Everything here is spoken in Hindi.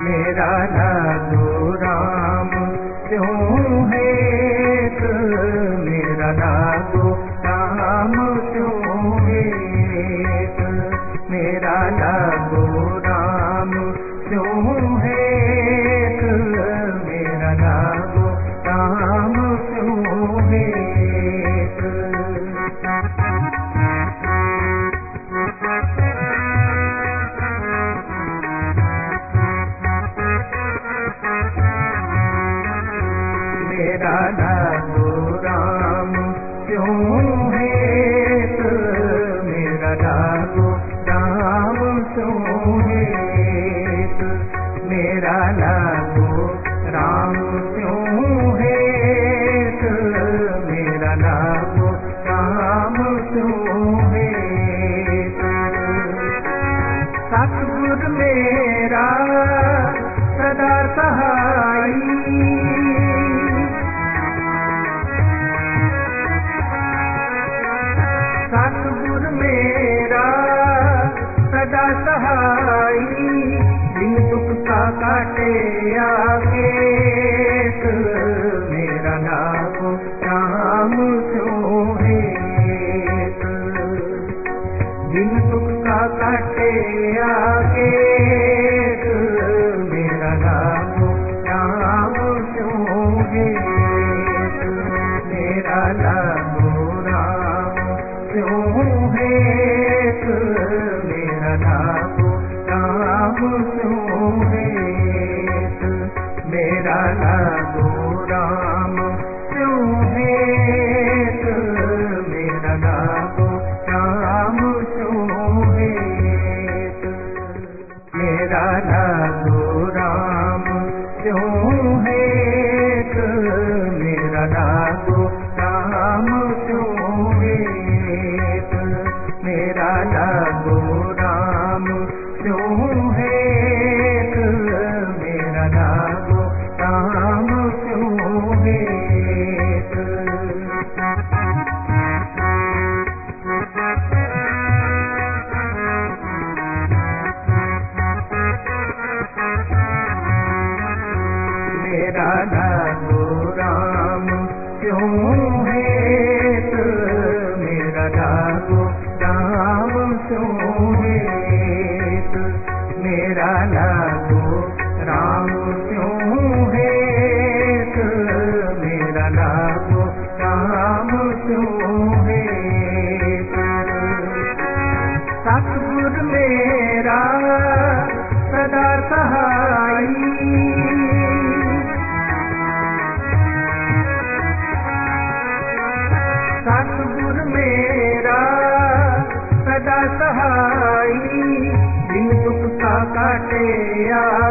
मेरा लागो राम क्यों हेत, मेरा लागो राम क्यों हेत, मेरा लागो राम क्यों हेत, मेरा लागो राम क्यों हेत। मेरा लागो राम क्यों हेत, मेरा लागो राम क्यों हेत, मेरा लागो राम क्यों हेत, मेरा लागो राम क्यों हेत। सतगुर मेरा सदा सहाई, सतगुर मेरा सदा सहाई, दिन दुख का काटे आके, मेरा लागो राम क्यों हेत, दिन दुख का काटे आके, मेरा लागो राम क्यों हेत, मेरा लागो राम क्यों हेत, मेरा लागो राम क्यों हेत, मेरा लागो राम क्यों हेत, मेरा लागो राम क्यों हेत, मेरा लागो राम क्यों हेत, मेरा लागो राम क्यों हेत, मेरा लागो राम क्यों हेत, मेरा लागो राम क्यों हेत। मेरा लागो राम क्यों हेत, मेरा लागो राम क्यों हेत, मेरा लागो राम क्यों हेत, मेरा लागो राम क्यों हेत। सतगुर मेरा सदा सहाई, सतगुर मेरा सदा सहाई, दिन दुख का काटे